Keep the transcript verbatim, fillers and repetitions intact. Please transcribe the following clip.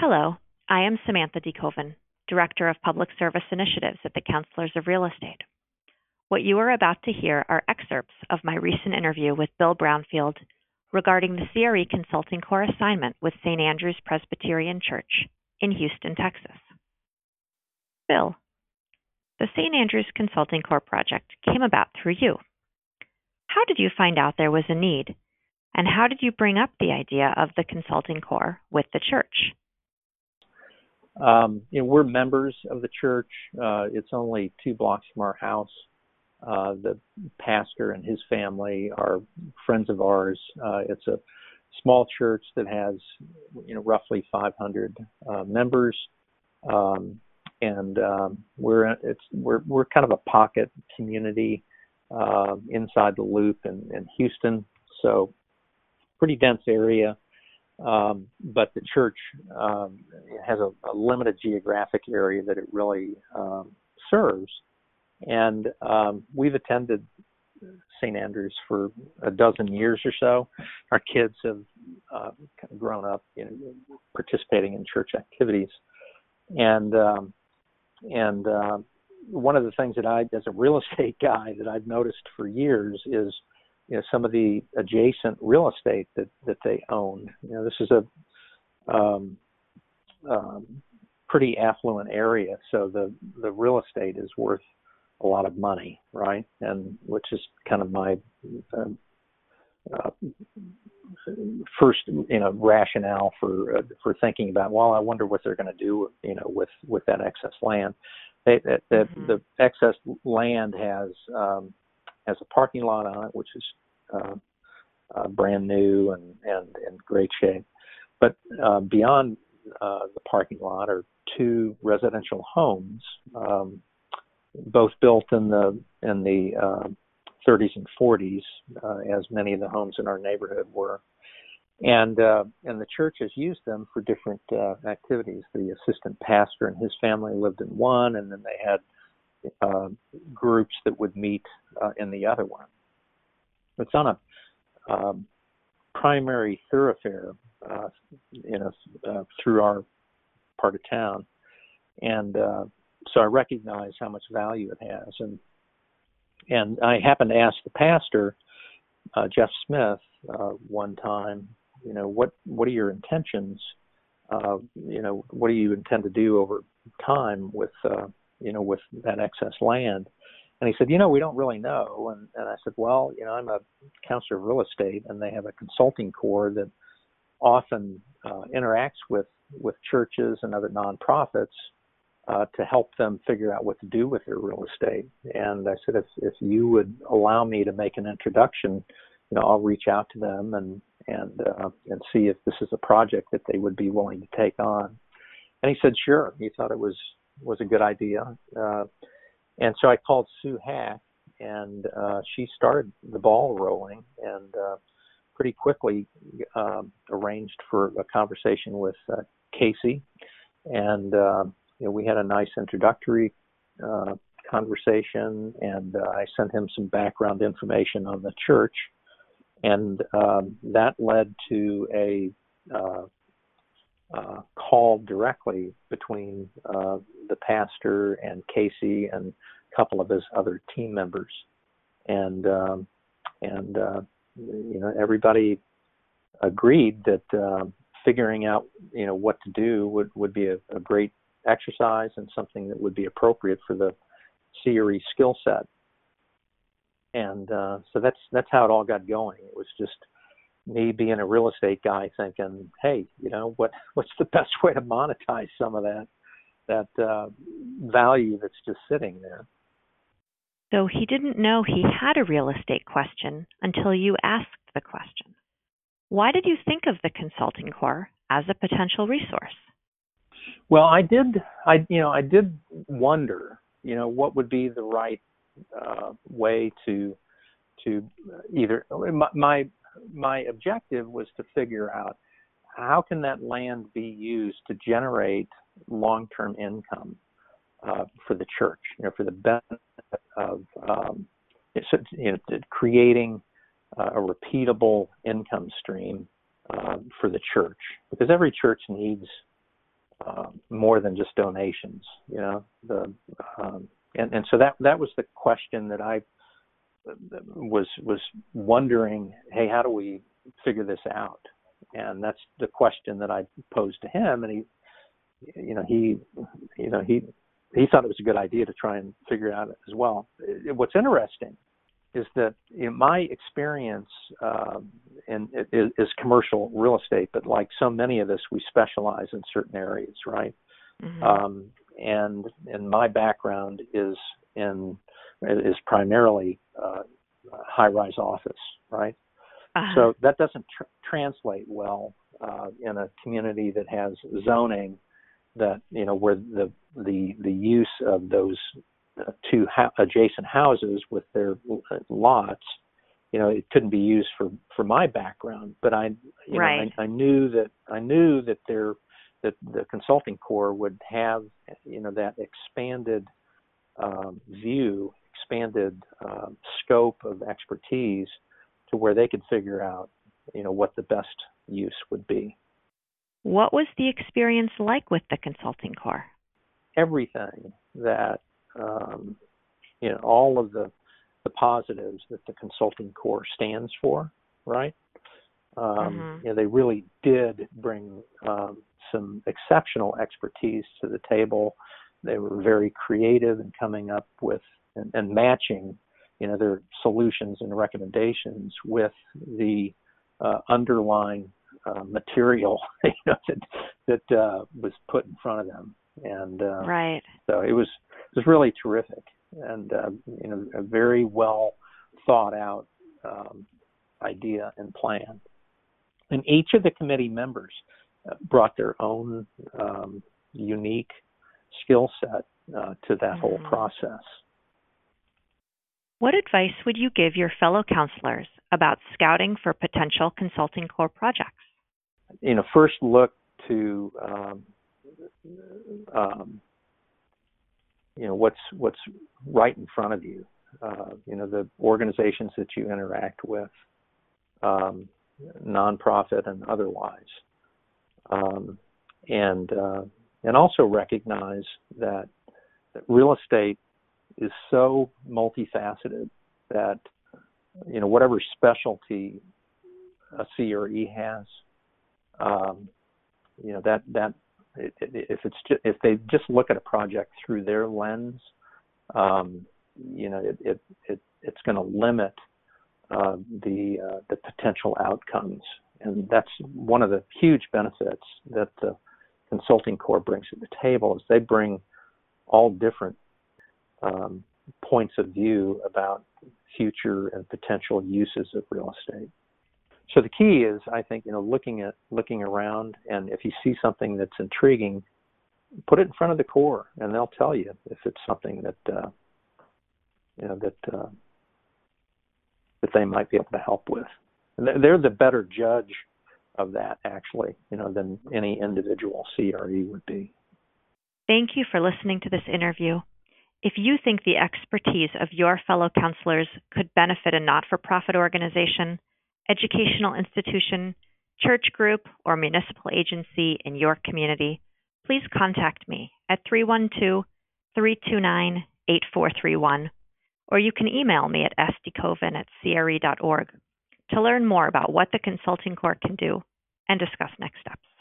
Hello, I am Samantha DeKoven, Director of Public Service Initiatives at the Counselors of Real Estate. What you are about to hear are excerpts of my recent interview with Bill Brownfield regarding the C R E Consulting Corps assignment with Saint Andrew's Presbyterian Church in Houston, Texas. Bill, the Saint Andrew's Consulting Corps project came about through you. How did you find out there was a need, and how did you bring up the idea of the Consulting Corps with the church? Um, you know, we're members of the church. Uh, it's only two blocks from our house. Uh, the pastor and his family are friends of ours. Uh, it's a small church that has, you know, roughly five hundred uh, members, um, and um, we're it's we're we're kind of a pocket community uh, inside the Loop in, in Houston. So, pretty dense area. Um, but the church um, has a, a limited geographic area that it really um, serves. And um, we've attended Saint Andrews for a dozen years or so. Our kids have uh, kind of grown up, you know, participating in church activities. And um, and uh, one of the things that I, as a real estate guy, that I've noticed for years is, you know, some of the adjacent real estate that, that they own. You know, this is a um, um, pretty affluent area, so the, the real estate is worth a lot of money, right? And which is kind of my uh, uh, first, you know, rationale for uh, for thinking about, well, I wonder what they're going to do, you know, with, with that excess land. They, that, that mm-hmm. The excess land has um, has a parking lot on it, which is uh, uh, brand new and, and in great shape. But uh, beyond uh, the parking lot are two residential homes, um, both built in the in the uh, thirties and forties, uh, as many of the homes in our neighborhood were. And uh, and the church has used them for different uh, activities. The assistant pastor and his family lived in one, and then they had Uh, groups that would meet uh, in the other one. It's on a um, primary thoroughfare, uh, you know, uh, through our part of town, and uh, so I recognize how much value it has. And and I happened to ask the pastor, uh, Jeff Smith, uh, one time, you know, what what are your intentions? Uh, you know, what do you intend to do over time with uh, you know, with that excess land? And he said, you know, we don't really know. And, and I said, well, you know, I'm a counselor of real estate, and they have a consulting corps that often uh, interacts with, with churches and other nonprofits uh, to help them figure out what to do with their real estate. And I said, if, if you would allow me to make an introduction, you know, I'll reach out to them and, and, uh, and see if this is a project that they would be willing to take on. And he said, sure. He thought it was was a good idea. Uh, and so I called Sue Hack, and uh, she started the ball rolling, and uh, pretty quickly um, arranged for a conversation with uh, Casey. And uh, you know, we had a nice introductory uh, conversation, and uh, I sent him some background information on the church. And um, that led to a uh, Uh, call directly between uh, the pastor and Casey and a couple of his other team members, and um, and uh, you know, everybody agreed that uh, figuring out, you know, what to do would would be a, a great exercise and something that would be appropriate for the C R E skill set. And uh, so that's that's how it all got going. It was just me being a real estate guy thinking, hey, you know, what what's the best way to monetize some of that that uh, value that's just sitting there. So he didn't know he had a real estate question until you asked the question. Why did you think of the Consulting Corps as a potential resource? Well, I did, I you know, I did wonder, you know, what would be the right uh, way to to either my, my My objective was to figure out how can that land be used to generate long-term income uh, for the church, you know, for the benefit of um, you know, creating uh, a repeatable income stream uh, for the church, because every church needs uh, more than just donations, you know. The um, and and so that that was the question that I was was wondering. Hey, how do we figure this out? And that's the question that I posed to him, and he, you know, he, you know, he he thought it was a good idea to try and figure it out as well. What's interesting is that, you know, my experience um, in is, is commercial real estate, but like so many of us, we specialize in certain areas, right? Mm-hmm. Um, and and my background is in is primarily uh, high-rise office, right? Uh-huh. So that doesn't tr- translate well uh, in a community that has zoning that, you know, where the the the use of those uh, two ha- adjacent houses with their lots, you know, it couldn't be used for, for my background. But I, you right. know, I, I knew that I knew that there that the consulting corps would have, you know, that expanded um, view, expanded uh, scope of expertise to where they could figure out, you know, what the best use would be. What was the experience like with the consulting corps? Everything that, um, you know, all of the, the positives that the consulting corps stands for, right? Um, mm-hmm. You know, they really did bring um, some exceptional expertise to the table. They were very creative in coming up with and, and matching, you know, their solutions and recommendations with the uh, underlying uh, material, you know, that that uh, was put in front of them, and uh, right. So it was it was really terrific, and uh, you know, a very well thought out um, idea and plan. And each of the committee members uh, brought their own um, unique skill set uh, to that mm-hmm. whole process. What advice would you give your fellow counselors about scouting for potential consulting corps projects? You know, first look to um, um, you know what's what's right in front of you. Uh, you know, the organizations that you interact with, um, nonprofit and otherwise, um, and uh, and also recognize that, that real estate is so multifaceted that, you know, whatever specialty a C R E has, um, you know, that that it, it, if it's just, if they just look at a project through their lens, um, you know, it it, it it's going to limit uh, the uh, the potential outcomes, and that's one of the huge benefits that the consulting corps brings to the table is they bring all different um, points of view about future and potential uses of real estate. So the key is, I think, you know, looking at looking around, and if you see something that's intriguing, put it in front of the corps, and they'll tell you if it's something that uh, you know that uh, that they might be able to help with. And they're the better judge of that, actually, you know, than any individual C R E would be. Thank you for listening to this interview. If you think the expertise of your fellow counselors could benefit a not-for-profit organization, educational institution, church group, or municipal agency in your community, please contact me at three one two, three two nine, eight four three one, or you can email me at s d coven at c r e dot org to learn more about what the Consulting Corps can do and discuss next steps.